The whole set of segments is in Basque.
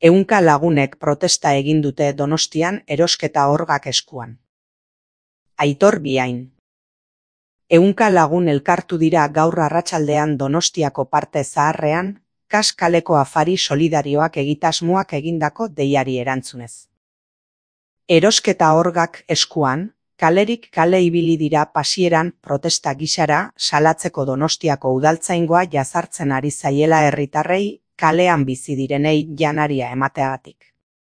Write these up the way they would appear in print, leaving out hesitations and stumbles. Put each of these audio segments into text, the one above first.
Ehunka lagunek protesta egin dute Donostian erosketa orgak eskuan. Aitor Biain. Ehunka lagun elkartu dira gaur arratsaldean Donostiako Parte Zaharrean, Kas kaleko afari solidarioak egitasmoak egindako deiari erantzunez. Erosketa orgak eskuan, kalerik kale ibili dira pasieran protesta gisara salatzeko Donostiako udaltzaingoa jazartzen ari zaiela herritarrei, kalean bizi direnei janaria emateagatik.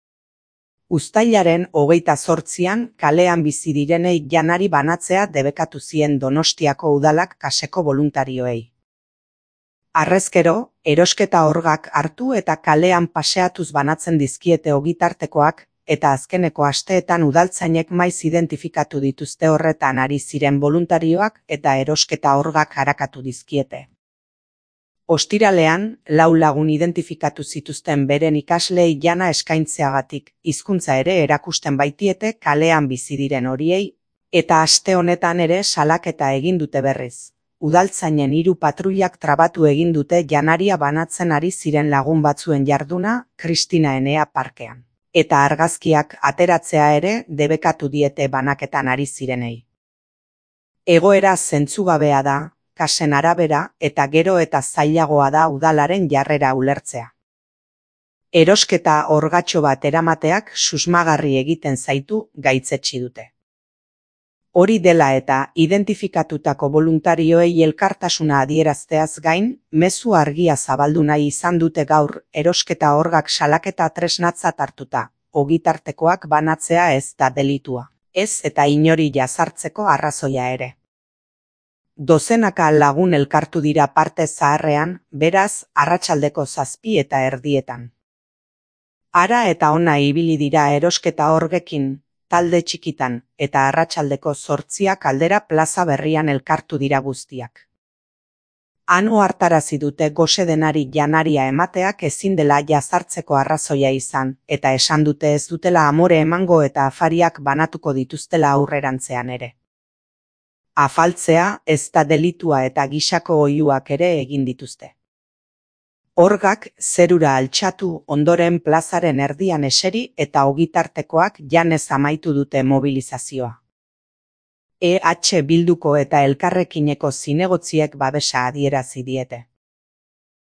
Uztailaren 28an kalean bizi direnei janari banatzea debekatu zien Donostiako udalak kaseko boluntarioei. Harrezkero, erosketa orgak hartu eta kalean paseatuz banatzen dizkiete ogitartekoak, eta azkeneko asteetan udaltzainek maiz identifikatu dituzte horretan ari ziren boluntarioak eta erosketa orgak harakatu dizkiete. Ostiralean, 4 lagun identifikatu zituzten beren ikaslei jana eskaintzeagatik, hizkuntza ere erakusten baitiete kalean bizi diren horiei, eta aste honetan ere salaketa egin dute berriz. Udaltzainen 3 patruilak trabatu egin dute janaria banatzen ari ziren lagun batzuen jarduna Kristina Enea parkean. Eta argazkiak ateratzea ere debekatu diete banaketan ari zirenei. Egoera zentzugabea da, kasen arabera, eta gero eta zailagoa da udalaren jarrera ulertzea. Erosketa orgatxo bat eramateak susmagarri egiten zaitu, gaitzetsi dute. Hori dela eta identifikatutako boluntarioei elkartasuna adierazteaz gain, mezu argia zabaldu nahi izan dute gaur erosketa orgak salaketa tresnatzat hartuta, ogitartekoak banatzea ez da delitua, ez eta inori jazartzeko arrazoia ere. Dozenaka lagun elkartu dira Parte Zaharrean, beraz, arratsaldeko 7:30. Ara eta ona ibili dira erosketa orgekin, talde txikitan, eta arratsaldeko 8 aldera plaza berrian elkartu dira guztiak. Han ohartarazi dute gosedenari janaria emateak ezin dela jazartzeko arrazoia izan, eta esan dute ez dutela amore emango eta afariak banatuko dituztela aurrerantzean ere. Afaltzea ez da delitua eta gisako oihuak ere egin dituzte. Orgak zerura altxatu ondoren plazaren erdian eseri eta ogitartekoak janez amaitu dute mobilizazioa. EH Bilduko eta Elkarrekineko zinegotziek babesa adierazi diete.